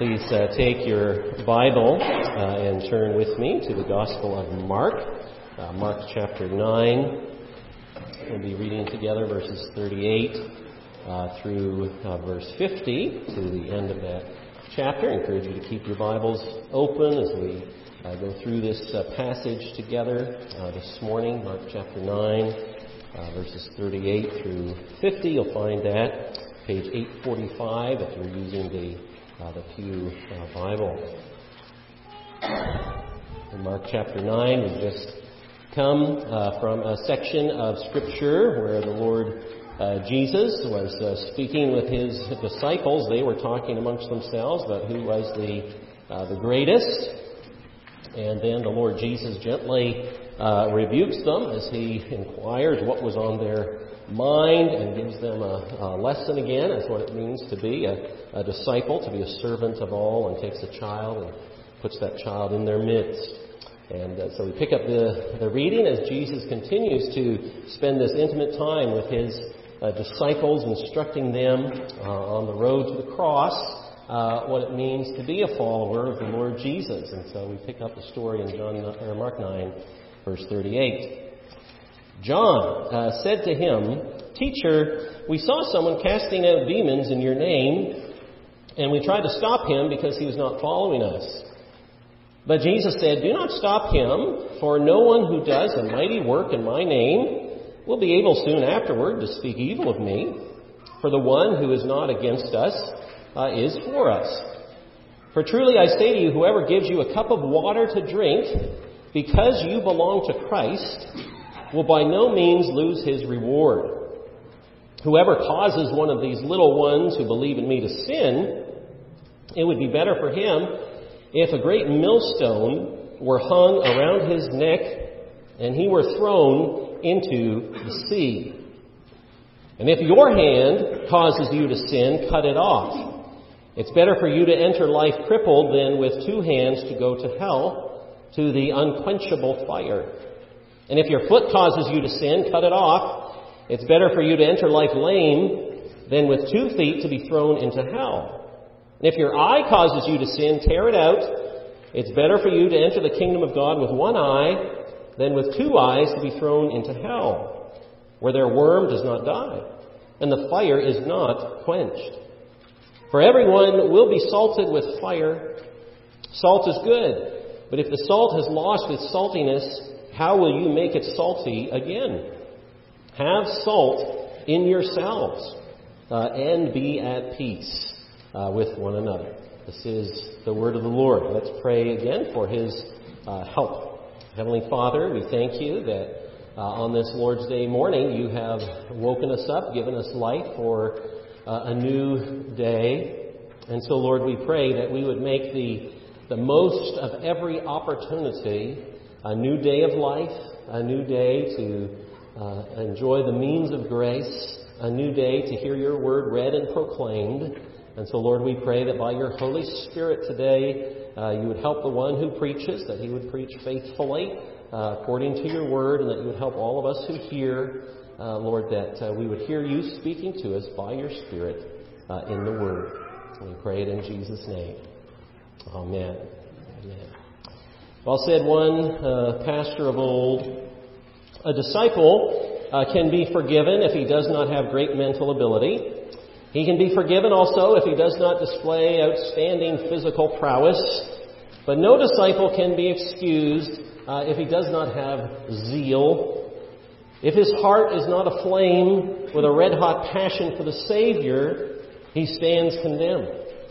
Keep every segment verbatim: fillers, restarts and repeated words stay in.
Please uh, take your Bible uh, and turn with me to the Gospel of Mark, uh, Mark chapter nine. We'll be reading together verses thirty-eight uh, through uh, verse fifty to the end of that chapter. I encourage you to keep your Bibles open as we uh, go through this uh, passage together uh, this morning. Mark chapter nine, uh, verses thirty-eight through fifty. You'll find that page eight forty-five if you're using the Uh, the Pew uh, Bible. In Mark chapter nine, we've just come uh, from a section of Scripture where the Lord uh, Jesus was uh, speaking with his disciples. They were talking amongst themselves about who was the uh, the greatest. And then the Lord Jesus gently uh, rebukes them as he inquires what was on their mind and gives them a, a lesson again as what it means to be a, a disciple, to be a servant of all, and takes a child and puts that child in their midst. And uh, so we pick up the, the reading as Jesus continues to spend this intimate time with his uh, disciples, instructing them uh, on the road to the cross, uh, what it means to be a follower of the Lord Jesus. And so we pick up the story in John or Mark nine, verse thirty-eight. John uh, said to him, "Teacher, we saw someone casting out demons in your name, and we tried to stop him because he was not following us." But Jesus said, "Do not stop him, for no one who does a mighty work in my name will be able soon afterward to speak evil of me. For the one who is not against us uh, is for us. For truly I say to you, whoever gives you a cup of water to drink because you belong to Christ will by no means lose his reward. Whoever causes one of these little ones who believe in me to sin, it would be better for him if a great millstone were hung around his neck and he were thrown into the sea. And if your hand causes you to sin, cut it off. It's better for you to enter life crippled than with two hands to go to hell, to the unquenchable fire. And if your foot causes you to sin, cut it off. It's better for you to enter life lame than with two feet to be thrown into hell. And if your eye causes you to sin, tear it out. It's better for you to enter the kingdom of God with one eye than with two eyes to be thrown into hell, where their worm does not die, and the fire is not quenched. For everyone will be salted with fire. Salt is good, but if the salt has lost its saltiness, how will you make it salty again? Have salt in yourselves uh, and be at peace uh, with one another. This is the word of the Lord. Let's pray again for his uh, help. Heavenly Father, we thank you that uh, on this Lord's Day morning you have woken us up, given us light for uh, a new day. And so, Lord, we pray that we would make the, the most of every opportunity, a new day of life, a new day to uh, enjoy the means of grace, a new day to hear your word read and proclaimed. And so, Lord, we pray that by your Holy Spirit today, uh, you would help the one who preaches, that he would preach faithfully uh, according to your word, and that you would help all of us who hear, uh, Lord, that uh, we would hear you speaking to us by your Spirit uh, in the word. We pray it in Jesus' name. Amen. Amen. Well said one uh, pastor of old, a disciple uh, can be forgiven if he does not have great mental ability. He can be forgiven also if he does not display outstanding physical prowess. But no disciple can be excused uh, if he does not have zeal. If his heart is not aflame with a red-hot passion for the Savior, he stands condemned.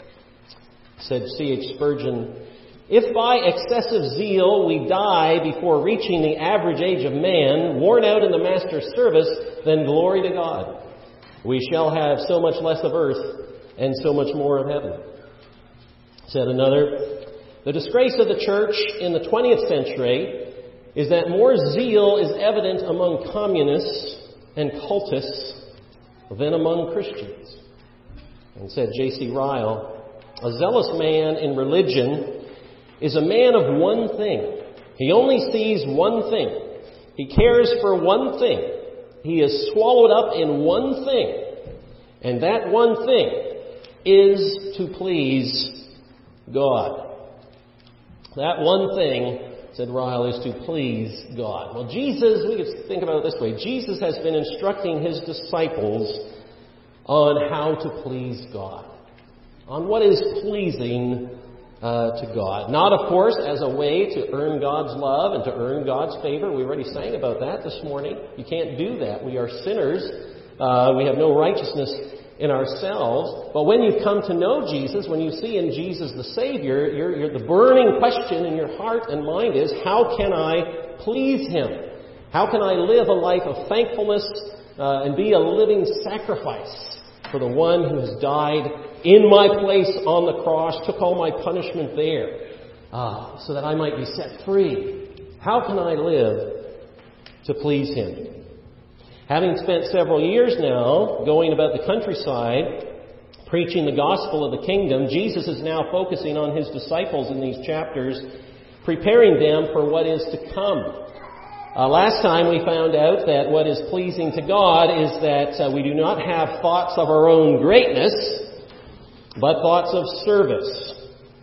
Said C H Spurgeon, "If by excessive zeal we die before reaching the average age of man, worn out in the Master's service, then glory to God. We shall have so much less of earth and so much more of heaven." Said another, "The disgrace of the church in the twentieth century is that more zeal is evident among communists and cultists than among Christians." And said J C Ryle, "A zealous man in religion is a man of one thing. He only sees one thing. He cares for one thing. He is swallowed up in one thing. And that one thing is to please God. That one thing, said Ryle, is to please God. Well, Jesus, we could think about it this way. Jesus has been instructing his disciples on how to please God, on what is pleasing uh, to God. Not, of course, as a way to earn God's love and to earn God's favor. We already sang about that this morning. You can't do that. We are sinners. Uh, we have no righteousness in ourselves. But when you come to know Jesus, when you see in Jesus the Savior, you're, you're, the burning question in your heart and mind is, how can I please Him? How can I live a life of thankfulness uh, and be a living sacrifice for the one who has died in my place on the cross, took all my punishment there, uh, so that I might be set free? How can I live to please Him? Having spent several years now going about the countryside, preaching the gospel of the kingdom, Jesus is now focusing on His disciples in these chapters, preparing them for what is to come. Uh, last time we found out that what is pleasing to God is that uh, we do not have thoughts of our own greatness, but thoughts of service.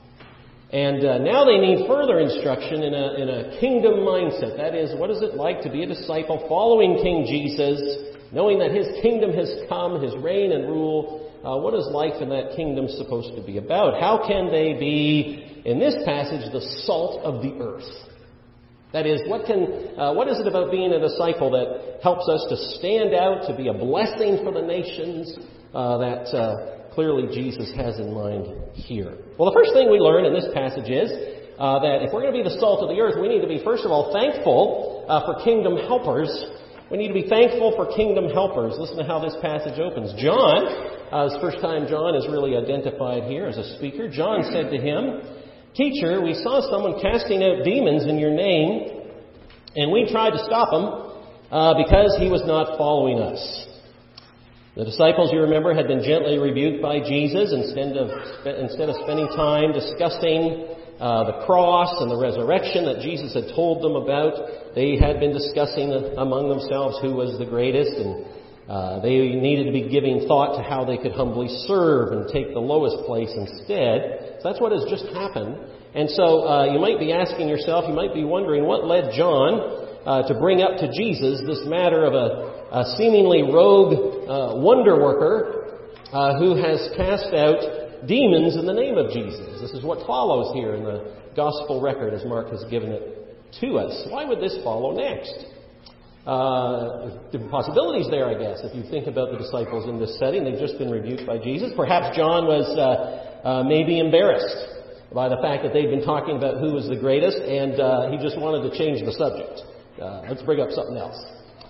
And uh, now they need further instruction in a, in a kingdom mindset. That is, what is it like to be a disciple following King Jesus, knowing that His kingdom has come, His reign and rule? Uh, what is life in that kingdom supposed to be about? How can they be, in this passage, the salt of the earth? That is, what can, uh, what is it about being a disciple that helps us to stand out, to be a blessing for the nations, uh, that uh, clearly Jesus has in mind here? Well, the first thing we learn in this passage is uh, that if we're going to be the salt of the earth, we need to be, first of all, thankful uh, for kingdom helpers. We need to be thankful for kingdom helpers. Listen to how this passage opens. John, uh, it's the first time John is really identified here as a speaker. John said to him, "Teacher, we saw someone casting out demons in your name, and we tried to stop him uh, because he was not following us." The disciples, you remember, had been gently rebuked by Jesus instead of instead of spending time discussing uh, the cross and the resurrection that Jesus had told them about. They had been discussing among themselves who was the greatest, and uh, they needed to be giving thought to how they could humbly serve and take the lowest place instead. So that's what has just happened. And so uh, you might be asking yourself, you might be wondering, what led John uh, to bring up to Jesus this matter of a A seemingly rogue uh, wonder worker uh, who has cast out demons in the name of Jesus. This is what follows here in the gospel record as Mark has given it to us. Why would this follow next? Uh, different possibilities there, I guess, if you think about the disciples in this setting. They've just been rebuked by Jesus. Perhaps John was uh, uh, maybe embarrassed by the fact that they'd been talking about who was the greatest, and uh, he just wanted to change the subject. Uh, let's bring up something else.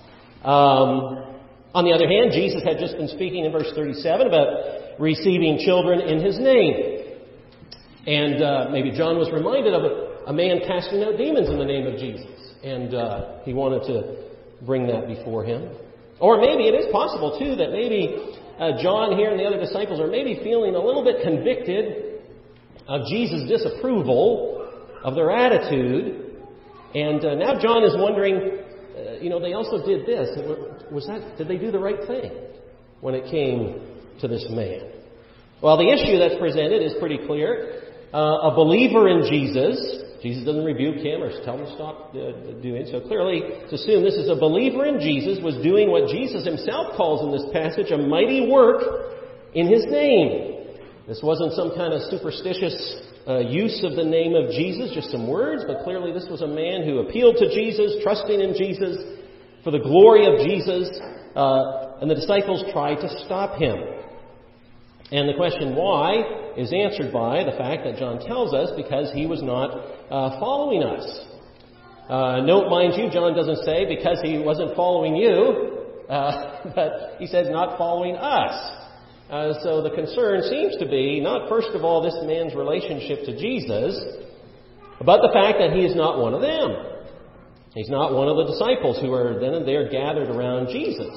Um, on the other hand, Jesus had just been speaking in verse thirty-seven about receiving children in His name. And uh, maybe John was reminded of a, a man casting out demons in the name of Jesus. And uh, he wanted to bring that before him. Or maybe it is possible, too, that maybe uh, John here and the other disciples are maybe feeling a little bit convicted of Jesus' disapproval of their attitude. And uh, now John is wondering, Uh, you know, they also did this. Was that, did they do the right thing when it came to this man? Well, the issue that's presented is pretty clear. Uh, a believer in Jesus, Jesus doesn't rebuke him or tell him to stop uh, doing so. Clearly, to assume this is a believer in Jesus was doing what Jesus Himself calls in this passage a mighty work in His name. This wasn't some kind of superstitious uh, use of the name of Jesus, just some words, but clearly this was a man who appealed to Jesus, trusting in Jesus, for the glory of Jesus, uh, and the disciples tried to stop him. And the question why is answered by the fact that John tells us because he was not uh, following us. Uh, note, mind you, John doesn't say because he wasn't following you, uh, but he says not following us. Uh, so the concern seems to be not, first of all, this man's relationship to Jesus, but the fact that he is not one of them. He's not one of the disciples who are then and there gathered around Jesus.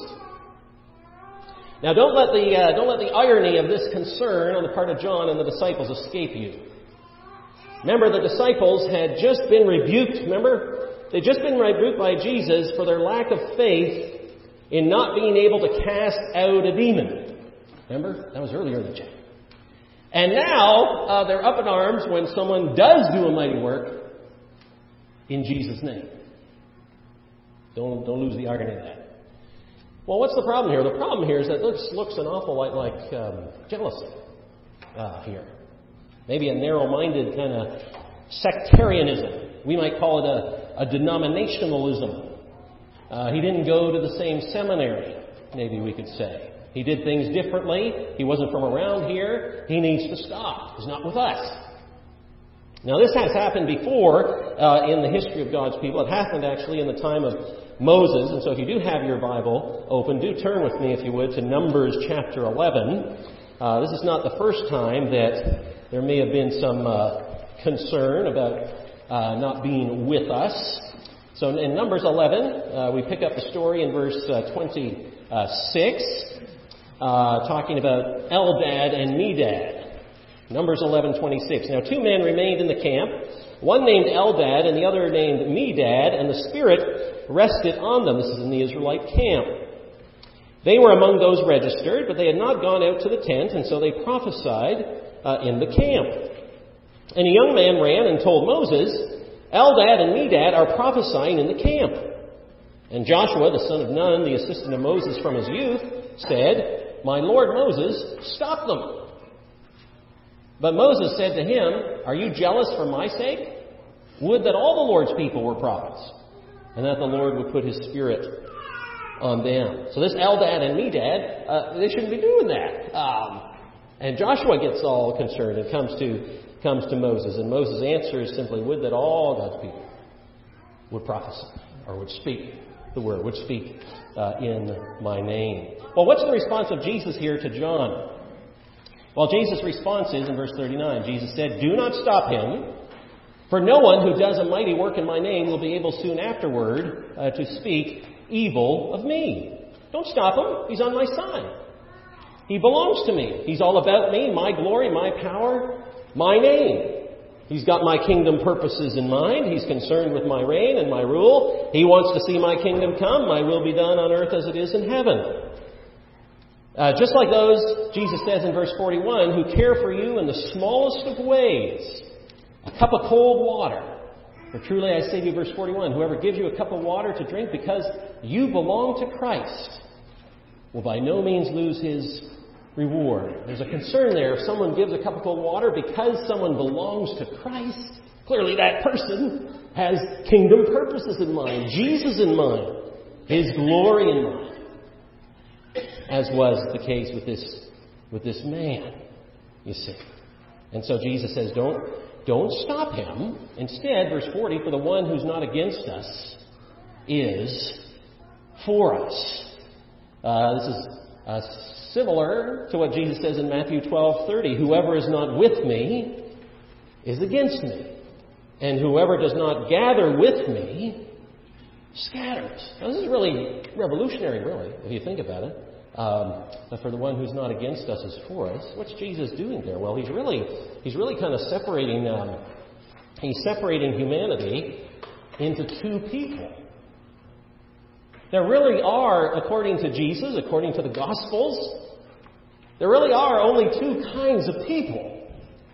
Now, don't let the uh, don't let the irony of this concern on the part of John and the disciples escape you. Remember, the disciples had just been rebuked. Remember, they'd just been rebuked by Jesus for their lack of faith in not being able to cast out a demon. Remember? That was earlier in the chapter. And now uh, they're up in arms when someone does do a mighty work in Jesus' name. Don't, don't lose the irony of that. Well, what's the problem here? The problem here is that this looks an awful lot like um, jealousy uh, here. Maybe a narrow-minded kind of sectarianism. We might call it a, a denominationalism. Uh, he didn't go to the same seminary, maybe we could say. He did things differently. He wasn't from around here. He needs to stop. He's not with us. Now, this has happened before uh, in the history of God's people. It happened actually in the time of Moses. And so if you do have your Bible open, do turn with me, if you would, to Numbers chapter eleven. Uh, this is not the first time that there may have been some uh, concern about uh, not being with us. So in Numbers eleven, uh, we pick up the story in verse uh, twenty-six, uh, talking about Eldad and Medad. Numbers eleven twenty-six. Now two men remained in the camp, one named Eldad and the other named Medad, and the Spirit rested on them. This is in the Israelite camp. They were among those registered, but they had not gone out to the tent, and so they prophesied uh, in the camp. And a young man ran and told Moses, Eldad and Medad are prophesying in the camp. And Joshua, the son of Nun, the assistant of Moses from his youth, said, My Lord Moses, stop them. But Moses said to him, Are you jealous for my sake? Would that all the Lord's people were prophets, and that the Lord would put his Spirit on them. So this Eldad and Medad, uh, they shouldn't be doing that. Um, and Joshua gets all concerned and comes to comes to Moses. And Moses' answer is simply, Would that all God's people would prophesy, or would speak the word, would speak uh, in my name. Well, what's the response of Jesus here to John? Well, Jesus' response is in verse thirty-nine. Jesus said, Do not stop him, for no one who does a mighty work in my name will be able soon afterward uh, to speak evil of me. Don't stop him. He's on my side. He belongs to me. He's all about me, my glory, my power, my name. He's got my kingdom purposes in mind. He's concerned with my reign and my rule. He wants to see my kingdom come. My will be done on earth as it is in heaven. Uh, just like those, Jesus says in verse forty-one, who care for you in the smallest of ways. A cup of cold water. For truly I say to you, verse forty-one, whoever gives you a cup of water to drink because you belong to Christ will by no means lose his reward. There's a concern there. If someone gives a cup of cold water because someone belongs to Christ, clearly that person has kingdom purposes in mind, Jesus in mind, his glory in mind. As was the case with this with this man, you see. And so Jesus says, don't, don't stop him. Instead, verse forty, for the one who's not against us is for us. Uh, this is uh, similar to what Jesus says in Matthew twelve thirty. Whoever is not with me is against me. And whoever does not gather with me scatters. Now, this is really revolutionary, really, if you think about it. Um, but for the one who's not against us is for us. What's Jesus doing there? Well, he's really he's really kind of separating um, he's separating humanity into two people. There really are, according to Jesus, according to the Gospels, there really are only two kinds of people.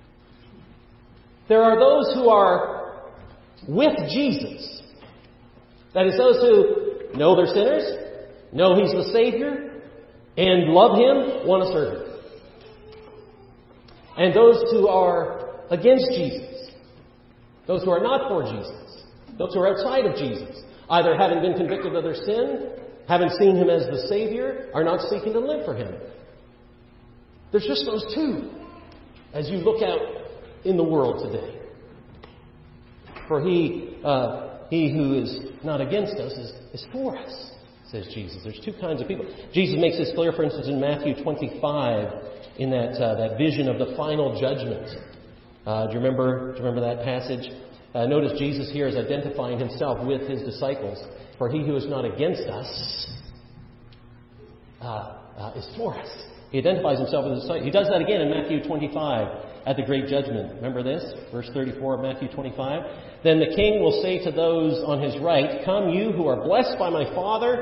There are those who are with Jesus. That is, those who know they're sinners, know He's the Savior, and love Him, want to serve Him. And those who are against Jesus, those who are not for Jesus, those who are outside of Jesus, either having been convicted of their sin, haven't seen Him as the Savior, are not seeking to live for Him. There's just those two as you look out in the world today. For He, uh, he who is not against us is, is for us, says Jesus. There's two kinds of people. Jesus makes this clear, for instance, in Matthew twenty-five, in that uh, that vision of the final judgment. Uh, do you remember? Do you remember that passage? Uh, notice Jesus here is identifying Himself with His disciples. For He who is not against us uh, uh, is for us. He identifies Himself with His disciples. He does that again in Matthew twenty-five at the great judgment. Remember this? Verse thirty-four of Matthew twenty-five. Then the King will say to those on His right, Come, you who are blessed by my Father,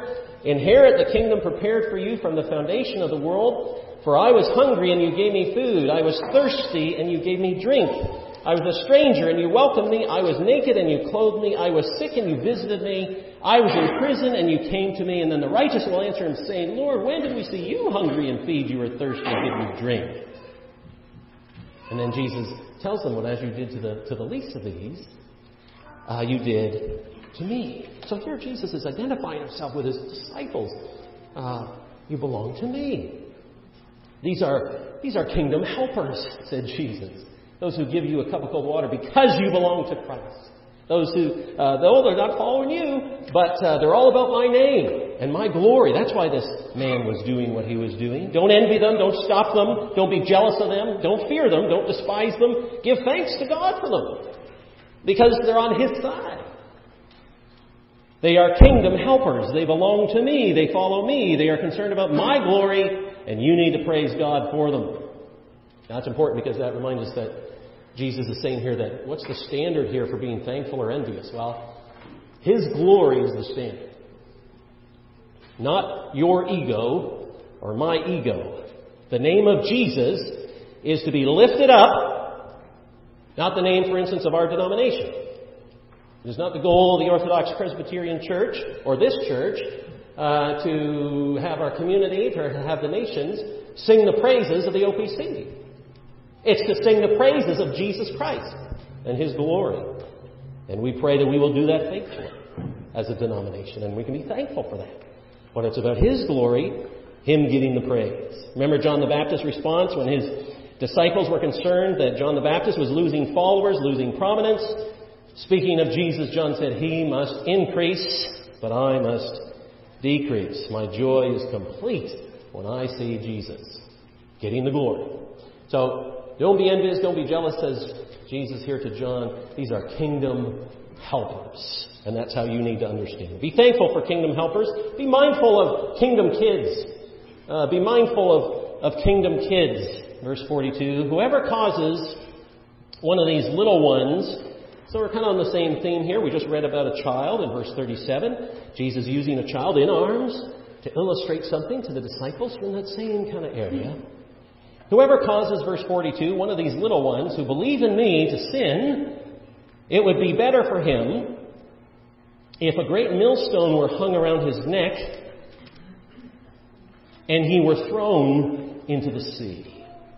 inherit the kingdom prepared for you from the foundation of the world. For I was hungry, and you gave me food. I was thirsty, and you gave me drink. I was a stranger, and you welcomed me. I was naked, and you clothed me. I was sick, and you visited me. I was in prison, and you came to me. And then the righteous will answer him, saying, Lord, when did we see you hungry and feed you, or thirsty and give you drink? And then Jesus tells them, well, as you did to the, to the least of these, uh, you did to me. So here Jesus is identifying himself with his disciples. Uh, you belong to me. These are, these are kingdom helpers, said Jesus. Those who give you a cup of cold water because you belong to Christ. Those who, uh, though they're not following you, but uh, they're all about my name and my glory. That's why this man was doing what he was doing. Don't envy them. Don't stop them. Don't be jealous of them. Don't fear them. Don't despise them. Give thanks to God for them because they're on His side. They are kingdom helpers. They belong to me. They follow me. They are concerned about my glory, and you need to praise God for them. That's important because that reminds us that Jesus is saying here that what's the standard here for being thankful or envious? Well, His glory is the standard. Not your ego or my ego. The name of Jesus is to be lifted up, not the name, for instance, of our denomination. It is not the goal of the Orthodox Presbyterian Church or this church uh, to have our community, to have the nations sing the praises of the O P C. It's to sing the praises of Jesus Christ and His glory. And we pray that we will do that faithfully as a denomination. And we can be thankful for that. When it's about His glory, Him getting the praise. Remember John the Baptist's response when his disciples were concerned that John the Baptist was losing followers, losing prominence. Speaking of Jesus, John said, He must increase, but I must decrease. My joy is complete when I see Jesus getting the glory. So, don't be envious, don't be jealous, says Jesus here to John. These are kingdom helpers. And that's how you need to understand. Be thankful for kingdom helpers. Be mindful of kingdom kids. Uh, be mindful of, of kingdom kids. Verse forty-two. Whoever causes one of these little ones. So we're kind of on the same theme here. We just read about a child in verse thirty-seven. Jesus using a child in arms to illustrate something to the disciples from that same kind of area. Whoever causes, verse forty-two, one of these little ones who believe in me to sin, it would be better for him if a great millstone were hung around his neck and he were thrown into the sea.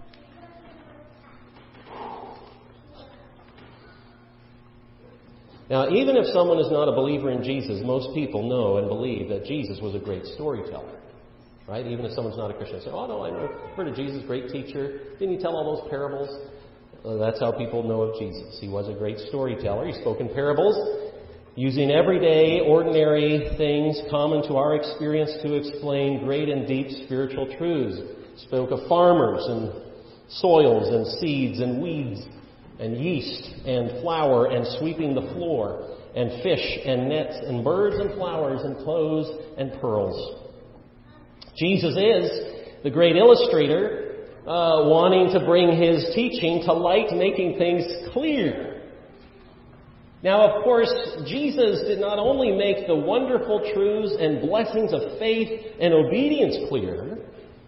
Now, even if someone is not a believer in Jesus, most people know and believe that Jesus was a great storyteller. Right? Even if someone's not a Christian, they say, oh, no, I know, heard of Jesus, great teacher. Didn't he tell all those parables? Well, that's how people know of Jesus. He was a great storyteller. He spoke in parables, using everyday, ordinary things common to our experience to explain great and deep spiritual truths. He spoke of farmers and soils and seeds and weeds and yeast and flour and sweeping the floor and fish and nets and birds and flowers and clothes and pearls. Jesus is the great illustrator, uh, wanting to bring His teaching to light, making things clear. Now, of course, Jesus did not only make the wonderful truths and blessings of faith and obedience clear,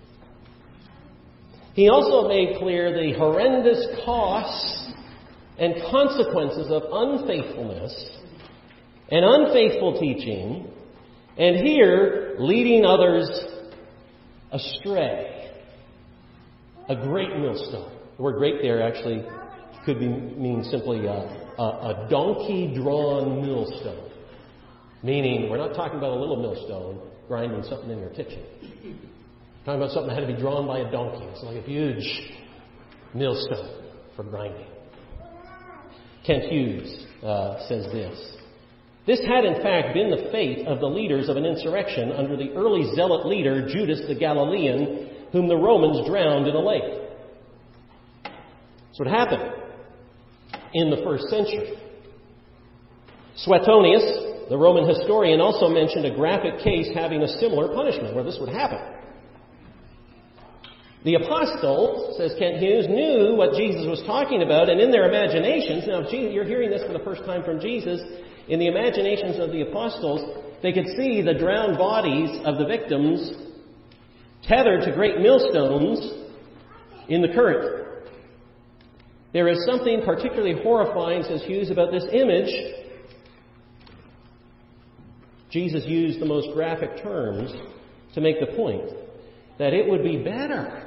He also made clear the horrendous costs and consequences of unfaithfulness and unfaithful teaching, and here, leading others astray. A great millstone. The word great there actually could be, mean simply a, a, a donkey-drawn millstone. Meaning, we're not talking about a little millstone grinding something in your kitchen. We're talking about something that had to be drawn by a donkey. It's like a huge millstone for grinding. Kent Hughes uh, says this. This had in fact been the fate of the leaders of an insurrection under the early zealot leader Judas the Galilean, whom the Romans drowned in a lake. That's what happened in the first century. Suetonius, the Roman historian, also mentioned a graphic case having a similar punishment where this would happen. The apostles, says Kent Hughes, knew what Jesus was talking about, and in their imaginations, now you're hearing this for the first time from Jesus, in the imaginations of the apostles, They could see the drowned bodies of the victims tethered to great millstones in the current. There is something particularly horrifying, says Hughes, about this image. Jesus used the most graphic terms to make the point that it would be better.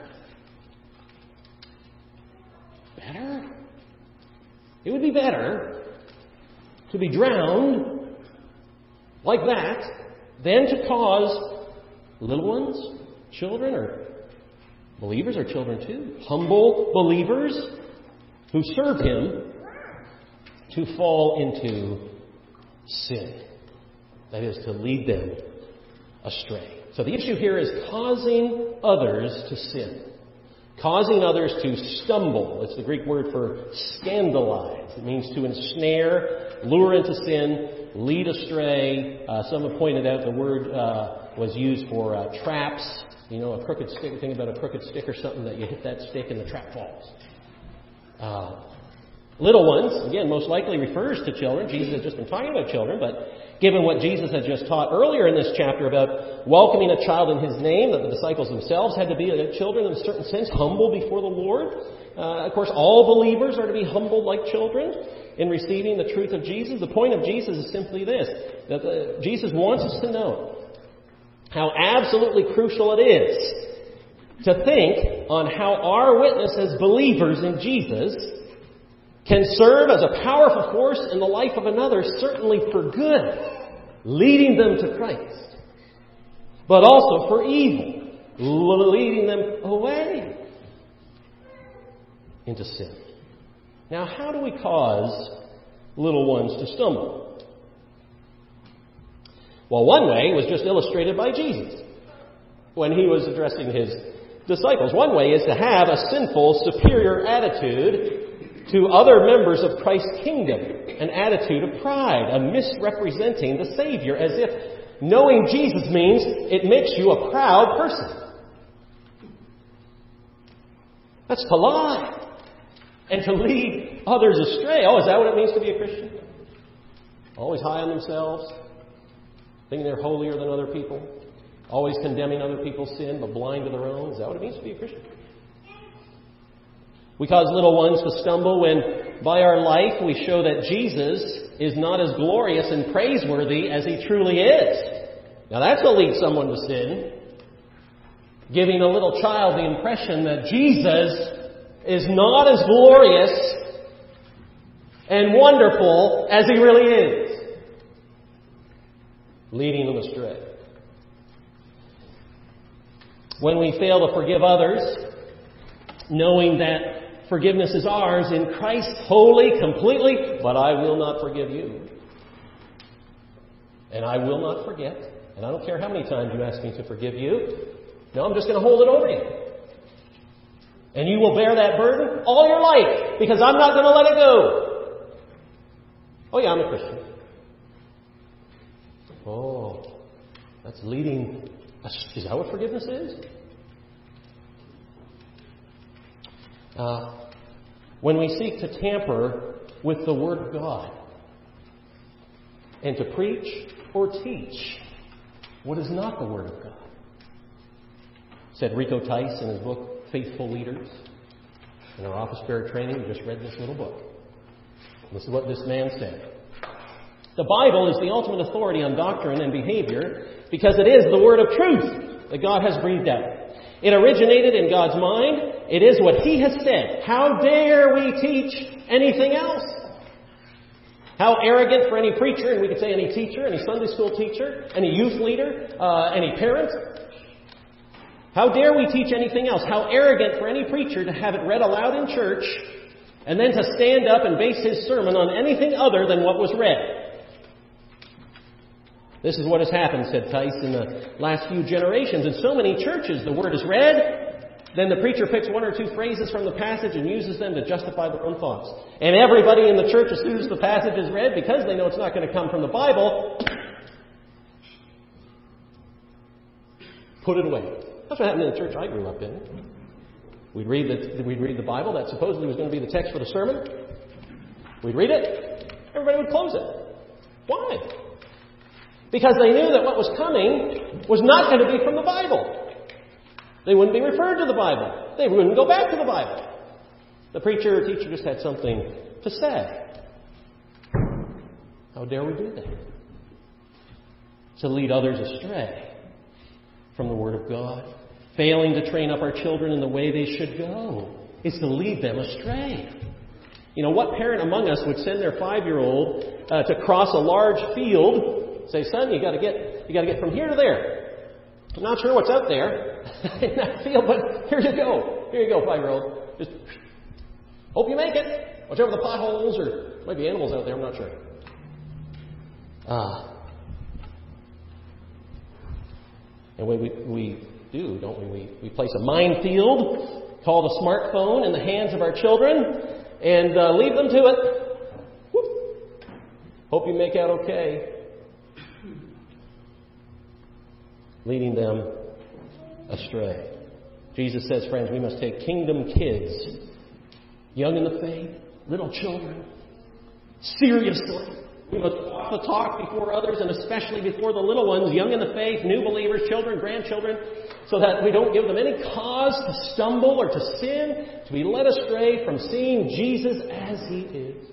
Better? It would be better to be drowned like that than to cause little ones, children, or believers or children too, humble believers who serve Him, to fall into sin. That is, to lead them astray. So the issue here is causing others to sin. Causing others to stumble. It's the Greek word for scandalize. It means to ensnare, lure into sin, lead astray. Uh, some have pointed out the word uh, was used for uh, traps. You know, a crooked stick. Think about a crooked stick or something that you hit that stick and the trap falls. Uh, little ones, again, most likely refers to children. Jesus has just been talking about children, but given what Jesus had just taught earlier in this chapter about welcoming a child in His name, that the disciples themselves had to be children in a certain sense, humble before the Lord. Uh, of course, all believers are to be humbled like children in receiving the truth of Jesus. The point of Jesus is simply this, that the, Jesus wants us to know how absolutely crucial it is to think on how our witness as believers in Jesus can serve as a powerful force in the life of another, certainly for good, leading them to Christ, but also for evil, leading them away into sin. Now, how do we cause little ones to stumble? Well, one way was just illustrated by Jesus when He was addressing His disciples. One way is to have a sinful, superior attitude to other members of Christ's kingdom, an attitude of pride, a misrepresenting the Savior, as if knowing Jesus means it makes you a proud person. That's to lie and to lead others astray. Oh, is that what it means to be a Christian? Always high on themselves, thinking they're holier than other people, always condemning other people's sin but blind to their own. Is that what it means to be a Christian? We cause little ones to stumble when, by our life, we show that Jesus is not as glorious and praiseworthy as He truly is. Now that's what leads someone to sin. Giving a little child the impression that Jesus is not as glorious and wonderful as He really is. Leading them astray. When we fail to forgive others, knowing that forgiveness is ours in Christ wholly, completely, but I will not forgive you. And I will not forget. And I don't care how many times you ask me to forgive you. No, I'm just going to hold it over you. And you will bear that burden all your life because I'm not going to let it go. Oh yeah, I'm a Christian. Oh, that's leading. Is that what forgiveness is? Uh, when we seek to tamper with the Word of God and to preach or teach what is not the Word of God. Said Rico Tice in his book, Faithful Leaders. In our office bearer training, we just read this little book. This is what this man said. The Bible is the ultimate authority on doctrine and behavior because it is the Word of truth that God has breathed out. It originated in God's mind. It is what He has said. How dare we teach anything else? How arrogant for any preacher, and we could say any teacher, any Sunday school teacher, any youth leader, uh, any parent. How dare we teach anything else? How arrogant for any preacher to have it read aloud in church and then to stand up and base his sermon on anything other than what was read. This is what has happened, said Tice, in the last few generations. In so many churches, the Word is read, then the preacher picks one or two phrases from the passage and uses them to justify their own thoughts. And everybody in the church, as soon as the passage is read, because they know it's not going to come from the Bible, put it away. That's what happened in the church I grew up in. We'd read the, we'd read the Bible that supposedly was going to be the text for the sermon. We'd read it. Everybody would close it. Why? Because they knew that what was coming was not going to be from the Bible. They wouldn't be referred to the Bible. They wouldn't go back to the Bible. The preacher or teacher just had something to say. How dare we do that? To lead others astray from the Word of God. Failing to train up our children in the way they should go is to lead them astray. You know, what parent among us would send their five-year-old uh, to cross a large field, say, son, you got to get you got to get from here to there. I'm not sure what's out there in that field, but here you go. Here you go, five-year-old. Just hope you make it. Watch over the potholes, or might be animals out there. I'm not sure. Ah. And we, we, we do, don't we? we? We place a minefield called a smartphone in the hands of our children and uh, leave them to it. Whoop. Hope you make out okay. Leading them astray. Jesus says, friends, we must take kingdom kids, young in the faith, little children, seriously. We must walk the talk before others, and especially before the little ones, young in the faith, new believers, children, grandchildren, so that we don't give them any cause to stumble or to sin, to be led astray from seeing Jesus as He is.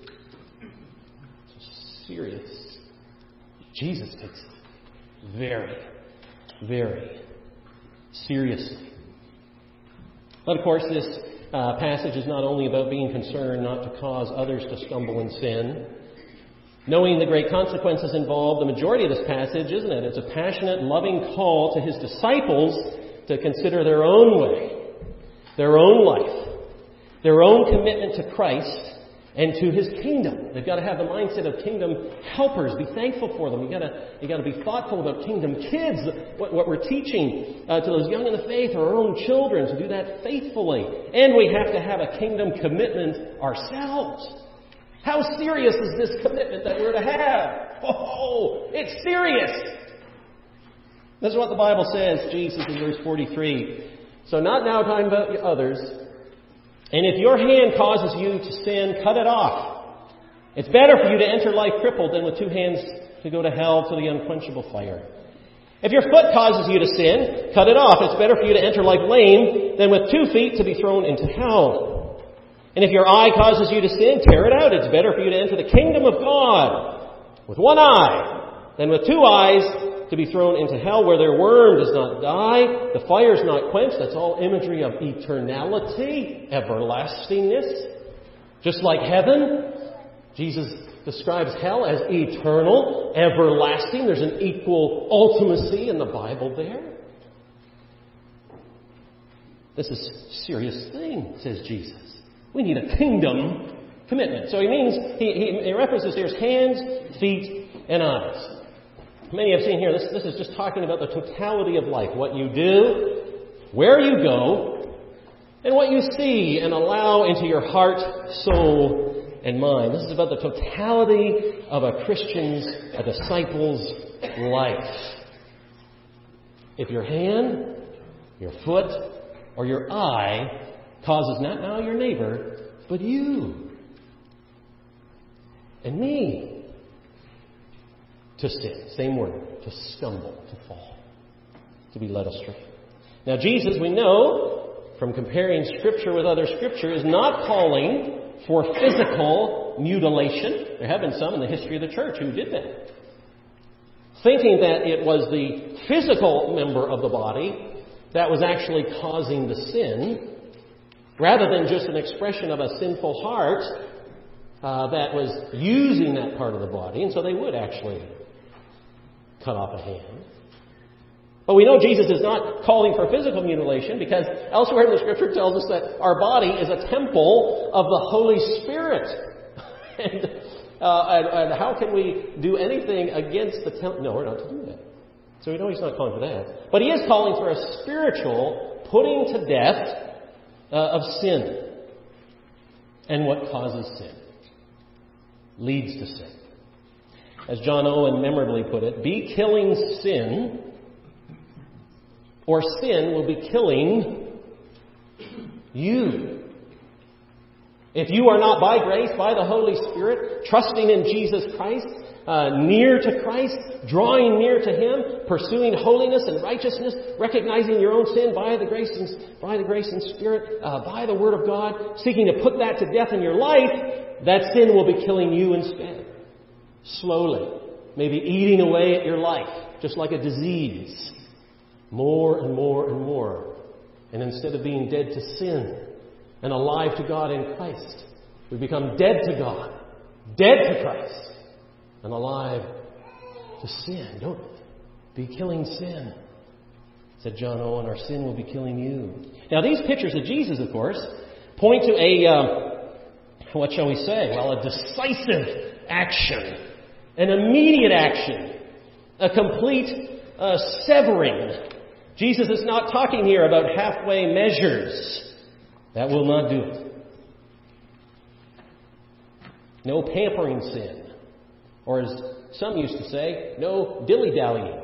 It's serious. Jesus takes it very, very seriously. But of course, this uh, passage is not only about being concerned not to cause others to stumble in sin. Knowing the great consequences involved, the majority of this passage, isn't it? It's a passionate, loving call to His disciples to consider their own way, their own life, their own commitment to Christ and to His kingdom. They've got to have the mindset of kingdom helpers. Be thankful for them. You've got to, you've got to be thoughtful about kingdom kids, what, what we're teaching uh, to those young in the faith, or our own children, to do that faithfully. And we have to have a kingdom commitment ourselves. How serious is this commitment that we're to have? Oh, it's serious. This is what the Bible says, Jesus in verse forty-three. So not now talking about others. And if your hand causes you to sin, cut it off. It's better for you to enter life crippled than with two hands to go to hell, to the unquenchable fire. If your foot causes you to sin, cut it off. It's better for you to enter life lame than with two feet to be thrown into hell. And if your eye causes you to sin, tear it out. It's better for you to enter the kingdom of God with one eye than with two eyes to be thrown into hell, where their worm does not die, the fire is not quenched. That's all imagery of eternality, everlastingness. Just like heaven, Jesus describes hell as eternal, everlasting. There's an equal ultimacy in the Bible there. This is a serious thing, says Jesus. We need a kingdom commitment. So he means, he, he, he references here hands, feet, and eyes. Many have seen here, this, this is just talking about the totality of life. What you do, where you go, and what you see and allow into your heart, soul, and mind. This is about the totality of a Christian's, a disciple's life. If your hand, your foot, or your eye causes not now your neighbor, but you and me to sin. Same word. To stumble, to fall, to be led astray. Now Jesus, we know from comparing Scripture with other Scripture, is not calling for physical mutilation. There have been some in the history of the church who did that, thinking that it was the physical member of the body that was actually causing the sin, rather than just an expression of a sinful heart uh, that was using that part of the body. And so they would actually cut off a hand. But we know Jesus is not calling for physical mutilation, because elsewhere in the Scripture tells us that our body is a temple of the Holy Spirit. and, uh, and, and how can we do anything against the temple? No, we're not to do that. So we know He's not calling for that. But He is calling for a spiritual putting to death Uh, of sin, and what causes sin, leads to sin. As John Owen memorably put it, be killing sin, or sin will be killing you. If you are not by grace, by the Holy Spirit, trusting in Jesus Christ, uh, near to Christ, drawing near to Him, pursuing holiness and righteousness, recognizing your own sin by the grace and, by the grace and Spirit, uh, by the Word of God, seeking to put that to death in your life, that sin will be killing you instead. Slowly. Maybe eating away at your life, just like a disease. More and more and more. And instead of being dead to sin and alive to God in Christ, we become dead to God, dead to Christ, and alive to sin. Don't be killing sin, said John Owen. Our sin will be killing you. Now, these pictures of Jesus, of course, point to a, um, what shall we say? Well, a decisive action, an immediate action, a complete uh, severing. Jesus is not talking here about halfway measures. That will not do it. No pampering sin. Or as some used to say, no dilly-dallying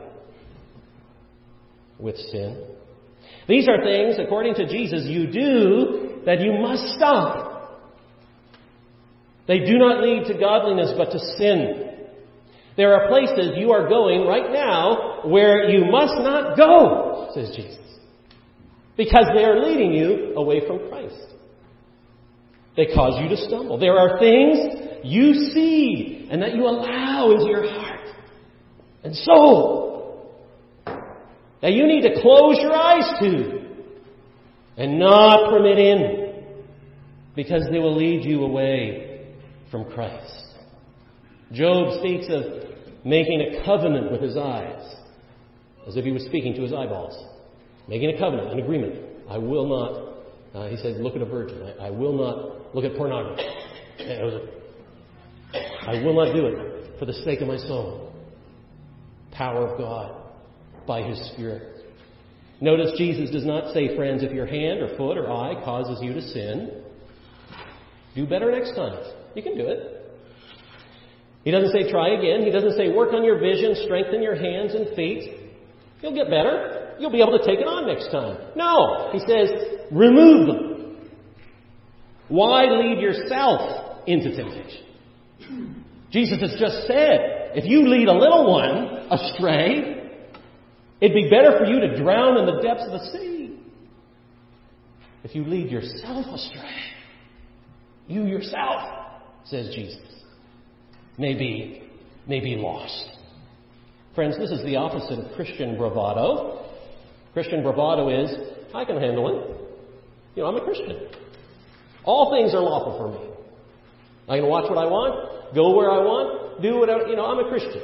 with sin. These are things, according to Jesus, you do that you must stop. They do not lead to godliness but to sin. There are places you are going right now where you must not go, says Jesus. Because they are leading you away from Christ. They cause you to stumble. There are things you see and that you allow into your heart and soul that you need to close your eyes to and not permit in, because they will lead you away from Christ. Job speaks of making a covenant with his eyes, as if he was speaking to his eyeballs. Making a covenant, an agreement. I will not, uh, he said, look at a virgin. I, I will not look at pornography. It was a, I will not do it for the sake of my soul. Power of God by His Spirit. Notice Jesus does not say, friends, if your hand or foot or eye causes you to sin, do better next time. You can do it. He doesn't say try again. He doesn't say work on your vision, strengthen your hands and feet. You'll get better. You'll be able to take it on next time. No. He says remove them. Why lead yourself into temptation? Jesus has just said, if you lead a little one astray, it'd be better for you to drown in the depths of the sea. If you lead yourself astray, you yourself, says Jesus, may be, may be lost. Friends, this is the opposite of Christian bravado. Christian bravado is, I can handle it. You know, I'm a Christian. All things are lawful for me. I can watch what I want, go where I want, do whatever. You know, I'm a Christian.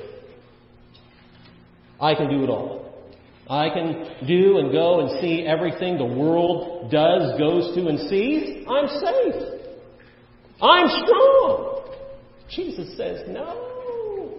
I can do it all. I can do and go and see everything the world does, goes to, and sees. I'm safe. I'm strong. Jesus says, no.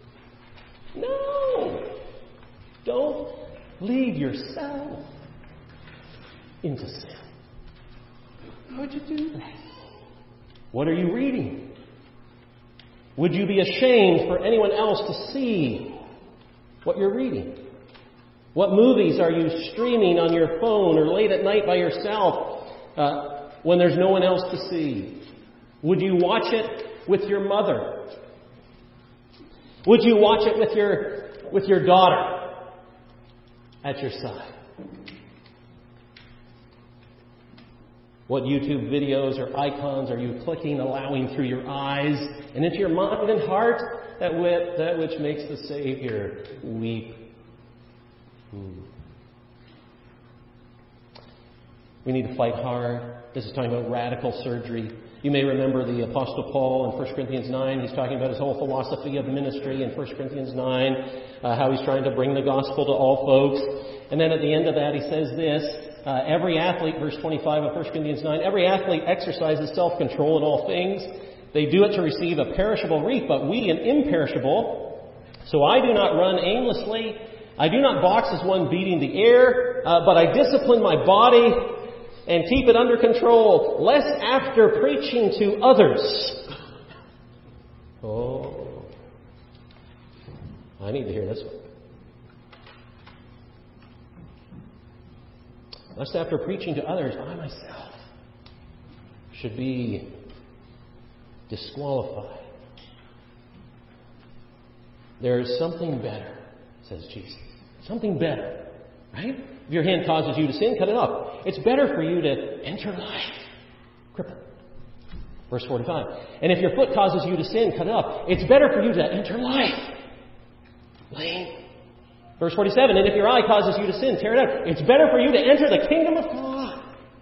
No. Don't lead yourself into sin. How would you do that? What are you reading? Would you be ashamed for anyone else to see what you're reading? What movies are you streaming on your phone or late at night by yourself uh, when there's no one else to see? Would you watch it with your mother? Would you watch it with your with your daughter at your side? What YouTube videos or icons are you clicking, allowing through your eyes and into your mind and heart, that which, that which makes the Savior weep? Hmm. We need to fight hard. This is talking about radical surgery. You may remember the Apostle Paul in First Corinthians nine. He's talking about his whole philosophy of ministry in First Corinthians nine, uh, how he's trying to bring the gospel to all folks. And then at the end of that, he says this, uh, every athlete, verse twenty-five of First Corinthians nine, every athlete exercises self-control in all things. They do it to receive a perishable wreath, but we an imperishable. So I do not run aimlessly. I do not box as one beating the air, uh, but I discipline my body and keep it under control, lest after preaching to others. Oh, I need to hear this one. Lest after preaching to others, I myself should be disqualified. There is something better, says Jesus. Something better, right? If your hand causes you to sin, cut it off. It's better for you to enter life. Crippled. Verse forty-five. And if your foot causes you to sin, cut it off. It's better for you to enter life. Lame. Verse forty-seven. And if your eye causes you to sin, tear it out. It's better for you to enter the kingdom of God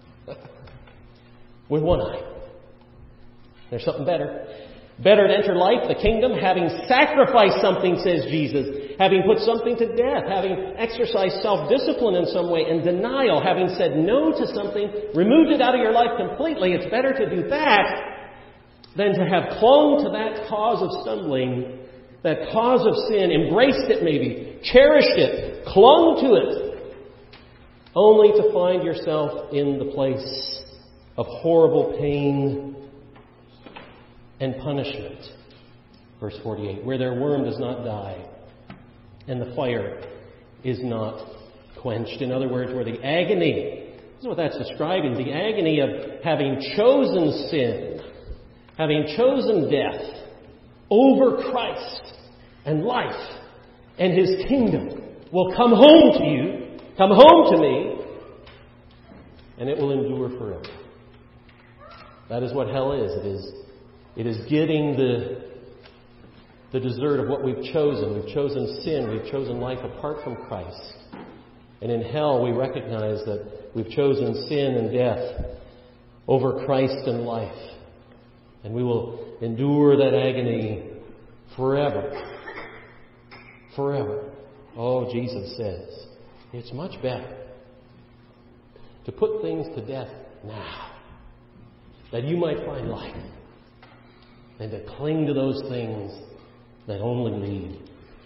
with one eye. There's something better. Better to enter life, the kingdom, having sacrificed something, says Jesus, having put something to death, having exercised self-discipline in some way and denial, having said no to something, removed it out of your life completely. It's better to do that than to have clung to that cause of stumbling, that cause of sin, embraced it maybe, cherished it, clung to it, only to find yourself in the place of horrible pain and punishment. Verse forty-eight, where their worm does not die and the fire is not quenched. In other words, where the agony, this is what that's describing, the agony of having chosen sin, having chosen death over Christ and life and His kingdom will come home to you, come home to me, and it will endure forever. That is what hell is. It is It is getting the, the dessert of what we've chosen. We've chosen sin. We've chosen life apart from Christ. And in hell, we recognize that we've chosen sin and death over Christ and life. And we will endure that agony forever. Forever. Oh, Jesus says, it's much better to put things to death now, that you might find life, and to cling to those things that only lead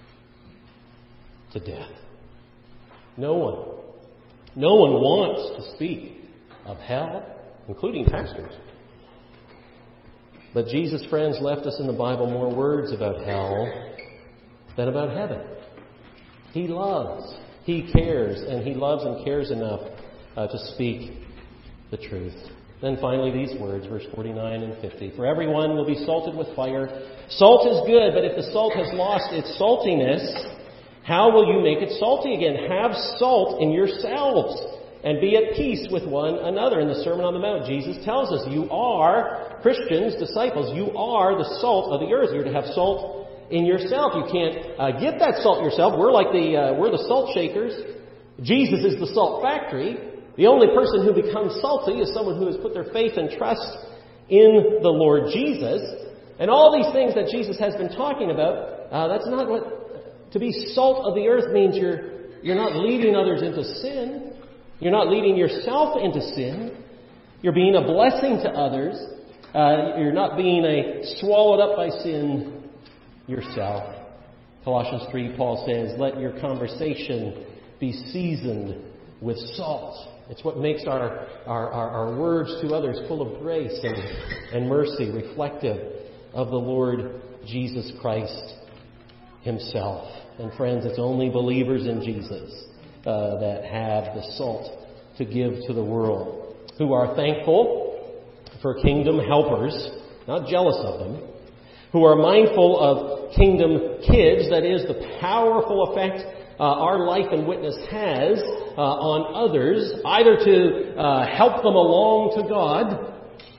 to death. No one, no one wants to speak of hell, including pastors. But Jesus, friends, left us in the Bible more words about hell than about heaven. He loves, He cares, and He loves and cares enough uh, to speak the truth. Then finally these words, verse forty-nine and fifty. For everyone will be salted with fire. Salt is good, but if the salt has lost its saltiness, how will you make it salty again? Have salt in yourselves and be at peace with one another. In the Sermon on the Mount, Jesus tells us, you are, Christians, disciples, you are the salt of the earth. You're to have salt in yourself. You can't uh, get that salt yourself. We're like the, uh, we're the salt shakers. Jesus is the salt factory. The only person who becomes salty is someone who has put their faith and trust in the Lord Jesus. And all these things that Jesus has been talking about, uh, that's not what... To be salt of the earth means you're, you're not leading others into sin. You're not leading yourself into sin. You're being a blessing to others. Uh, you're not being a swallowed up by sin yourself. Colossians three, Paul says, let your conversation be seasoned with salt. It's what makes our, our, our, our words to others full of grace and, and mercy, reflective of the Lord Jesus Christ Himself. And friends, it's only believers in Jesus uh, that have the salt to give to the world, who are thankful for kingdom helpers, not jealous of them, who are mindful of kingdom kids, that is, the powerful effect Uh, our life and witness has uh, on others, either to uh, help them along to God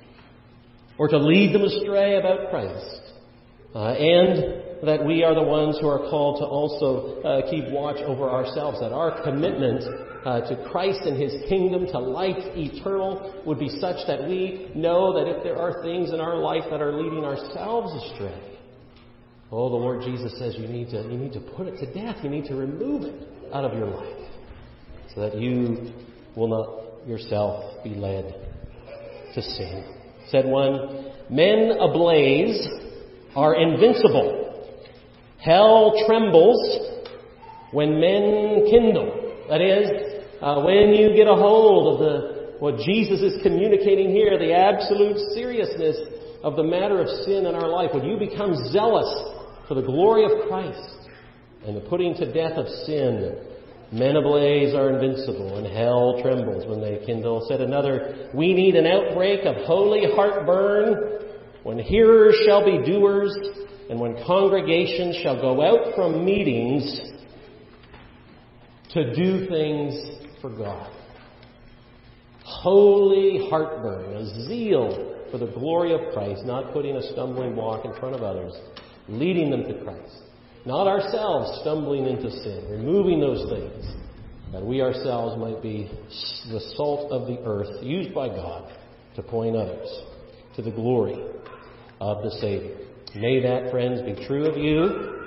or to lead them astray about Christ. Uh, and that we are the ones who are called to also uh, keep watch over ourselves, that our commitment uh, to Christ and His kingdom, to life eternal, would be such that we know that if there are things in our life that are leading ourselves astray, oh, the Lord Jesus says you need to you need to put it to death. You need to remove it out of your life so that you will not yourself be led to sin. Said one, men ablaze are invincible. Hell trembles when men kindle. That is, uh, when you get a hold of the what Jesus is communicating here, the absolute seriousness of the matter of sin in our life, when you become zealous for the glory of Christ and the putting to death of sin, men ablaze are invincible, and hell trembles when they kindle. Said another, we need an outbreak of holy heartburn when hearers shall be doers and when congregations shall go out from meetings to do things for God. Holy heartburn, a zeal for the glory of Christ, not putting a stumbling block in front of others, leading them to Christ. Not ourselves stumbling into sin, removing those things, that we ourselves might be the salt of the earth, used by God to point others to the glory of the Savior. May that, friends, be true of you,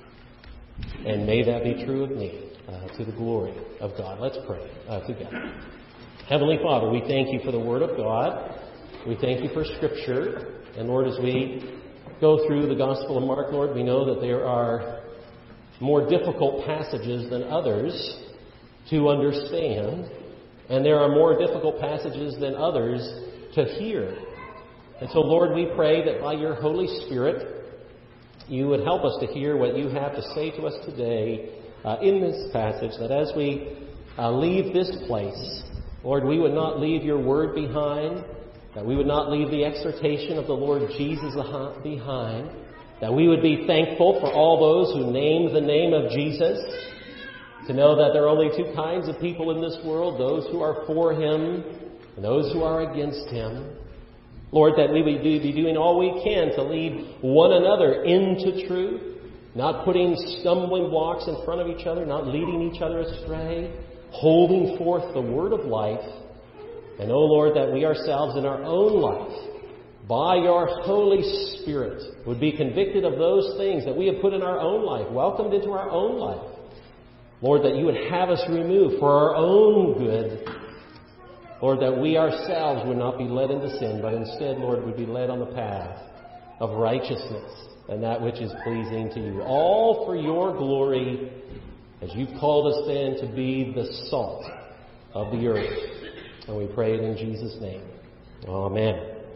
and may that be true of me, uh, to the glory of God. Let's pray uh, together. Heavenly Father, we thank you for the Word of God. We thank you for Scripture. And Lord, as we go through the Gospel of Mark, Lord, we know that there are more difficult passages than others to understand. And there are more difficult passages than others to hear. And so, Lord, we pray that by your Holy Spirit, you would help us to hear what you have to say to us today uh, in this passage, that as we uh, leave this place, Lord, we would not leave your word behind, that we would not leave the exhortation of the Lord Jesus behind, that we would be thankful for all those who name the name of Jesus, to know that there are only two kinds of people in this world, those who are for him and those who are against him. Lord, that we would be doing all we can to lead one another into truth, not putting stumbling blocks in front of each other, not leading each other astray, holding forth the word of life. And, oh Lord, that we ourselves in our own life, by your Holy Spirit, would be convicted of those things that we have put in our own life, welcomed into our own life. Lord, that you would have us remove for our own good. Lord, that we ourselves would not be led into sin, but instead, Lord, would be led on the path of righteousness and that which is pleasing to you. All for your glory, as you've called us then to be the salt of the earth. And we pray it in Jesus' name. Amen.